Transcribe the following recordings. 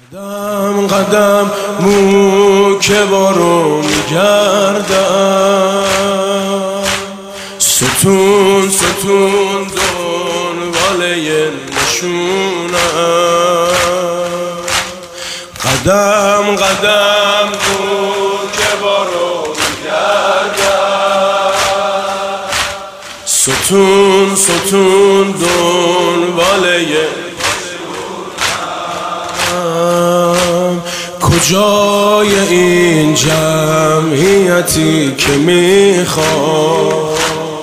قدم قدم مو که بارو میگردم، ستون ستون دنباله نشونم. قدم قدم مو که بارو میگردم، ستون ستون دنباله کجای این جمعیتی که میخواد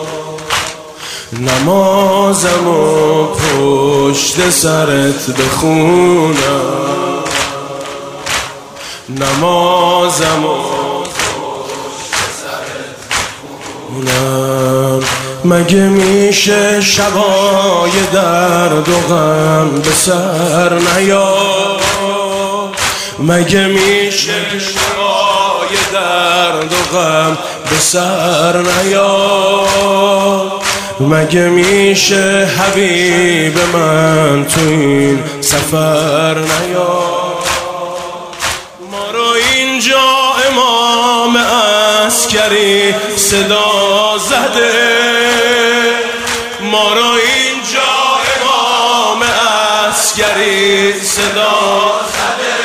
نمازمو پشت سرت بخونم، نمازمو پشت سرت بخونم. مگه میشه شبای درد و غم به سر نیاد؟ مگه میشه شبای درد و غم به سر نیاد؟ مگه میشه حبیب من تو این سفر نیاد؟ ما رو اینجا امام عسکری صدا زده، ما رو اینجا امام عسکری صدا زده.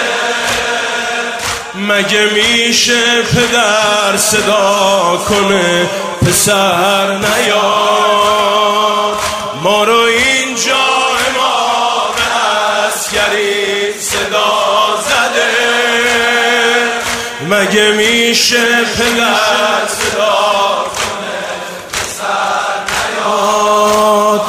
مگه میشه پدر صدا کنه پسر نیاد؟ ما رو اینجا امام عسکری صدا زده، مگه میشه پدر صدا کنه پسر نیاد؟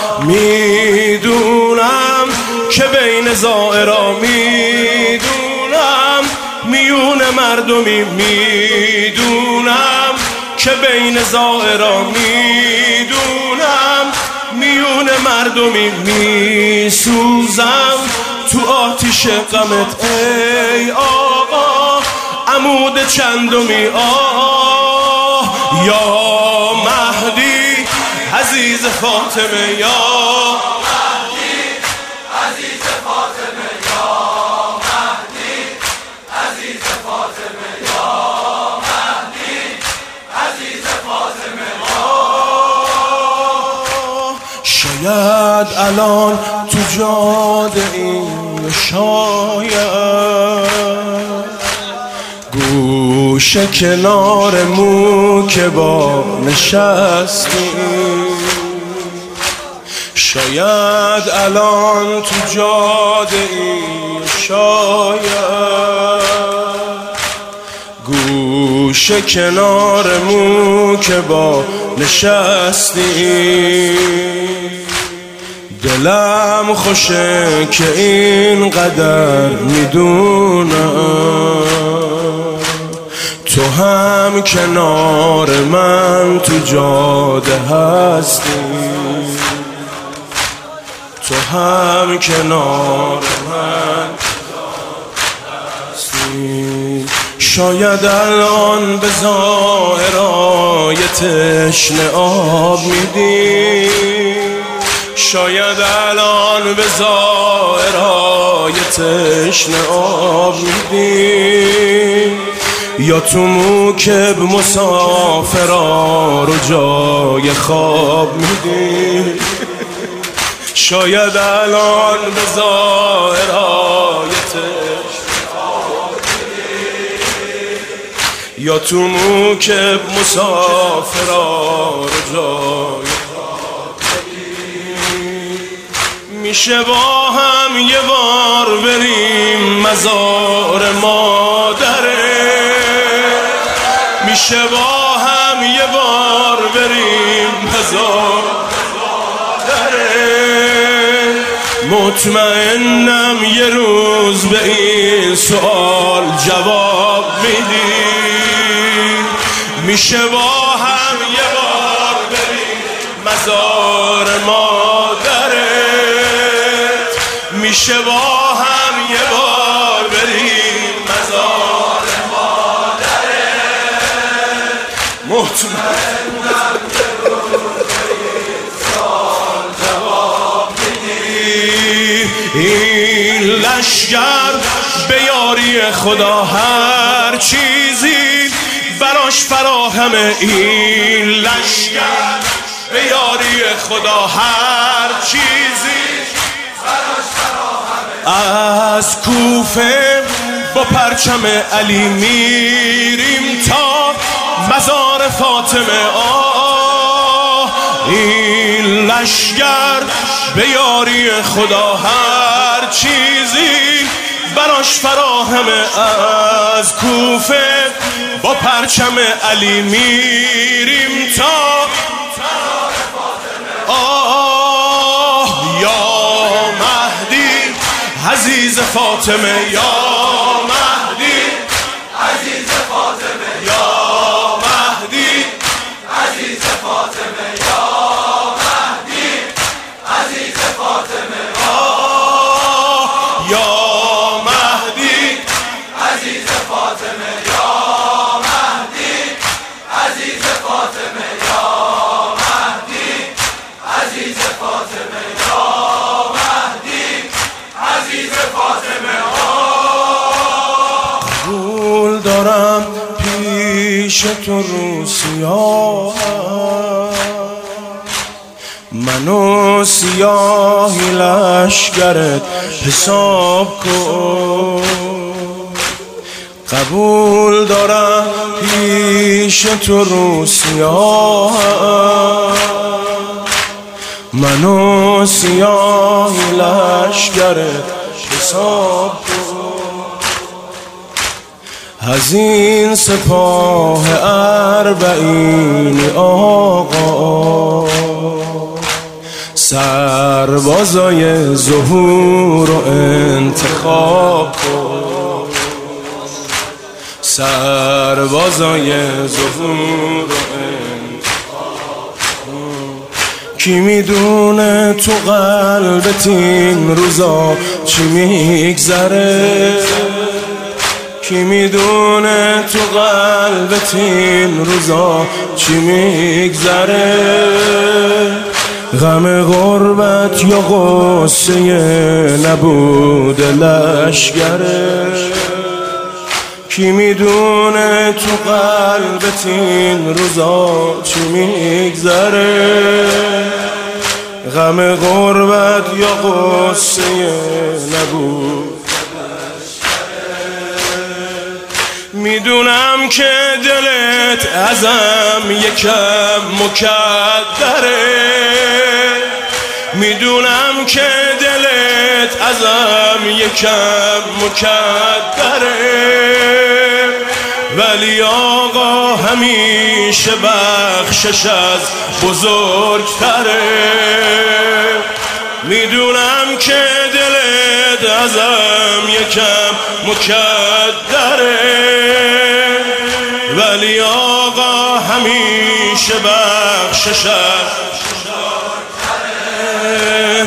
میدونم که بین زائرا میدونم میون مردمی، میدونم که بین زائرا میدونم میون مردمی. میسوزم تو آتیش غمت ای آقا، عمود چندمی آه یا مهدی عزیز فاطمه، یا مهدی عزیز فاطمه، یا مهدی عزیز فاطمه، یا مهدی عزیز فاطمه. شاید الان تو جاده این، شاید گوشه کنار مو که با نشستی، شاید الان تو جاده این، شاید گوشه کنار مو که با نشستی. دلم خوشه که اینقدر میدونم تو هم کنار من تو جاده هستی، تو هم کنار من هستی. شاید الان به زائرای تشنه آب میدی، شاید الان به زائرای تشنه آب میدی، یا تو موکب مسافرا رو جای خواب میدی. شاید الان به زائرای تشنه آب میدی، یا تو موکب مسافرا رو جای میشه با هم یه بار بریم مزار مادره، میشه با هم یه بار بریم مزار مادره. مطمئنم یه روز به این سوال جواب میدی. میشه با هم یه بار بریم مزار مادره، میشه با هم یه بار بریم مزار مادرت. مطمئنم یه روز به این سوال جواب میدی. این لشگر به یاری خدا هر چیزی براش فراهمه. این لشگر به یاری خدا هر چیزی براش فراهمه. از کوفه با پرچم علی میریم تا مزار فاطمه. این لشگر به یاری خدا هر چیزی براش فراهمه. از کوفه با پرچم علی میریم تا یا مهدی عزیز فاطمه، یا مهدی عزیز فاطمه، یا مهدی عزیز فاطمه، یا مهدی عزیز فاطمه، یا مهدی عزیز فاطمه، یا مهدی عزیز فاطمه، یا مهدی عزیز فاطمه، یا مهدی عزیز فاطمه. قبول دارم پیش تو رو سیاه، منو سیاهی لشگرت حساب کن. قبول دارم پیش تو رو سیاه، منو سیاهی لشگرت حساب کن. از این سپاه اربعین آقا سربازای ظهور و انتخاب کن. سربازای ظهور و انتخاب کن. کی میدونه تو قلبت این روزا چی میگذره؟ کی میدونه تو قلبت این روزا چی میگذره؟ غم غربت یا غصه نبود لشگره؟ کی میدونه تو قلبت این روزا چی میگذره؟ غم غربت یا غصه نبود. میدونم که دلت ازم یکم مکدره، میدونم که دلت ازم یکم مکدره، ولی آقا همیشه بخشش از بزرگتره. میدونم که دلت ازم یکم مکدره، ولی آقا همیشه بخشش از بزرگتره.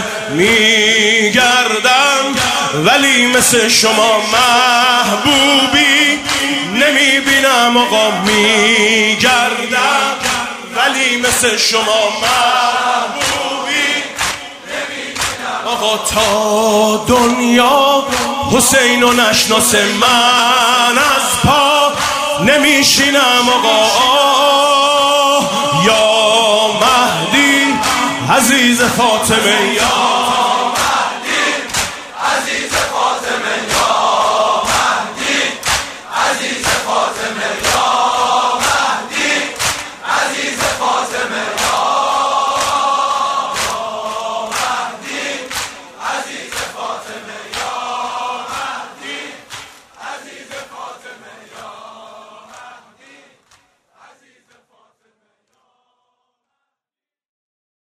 میگردم ولی مثل شما محبوبی نمیبینم آقا. میگردم ولی مثل شما محبوبی نمیبینم آقا. تا دنیا حسین و نشناسه من از پا نمیشینم آقا. یا مهدی عزیز فاطمه، یا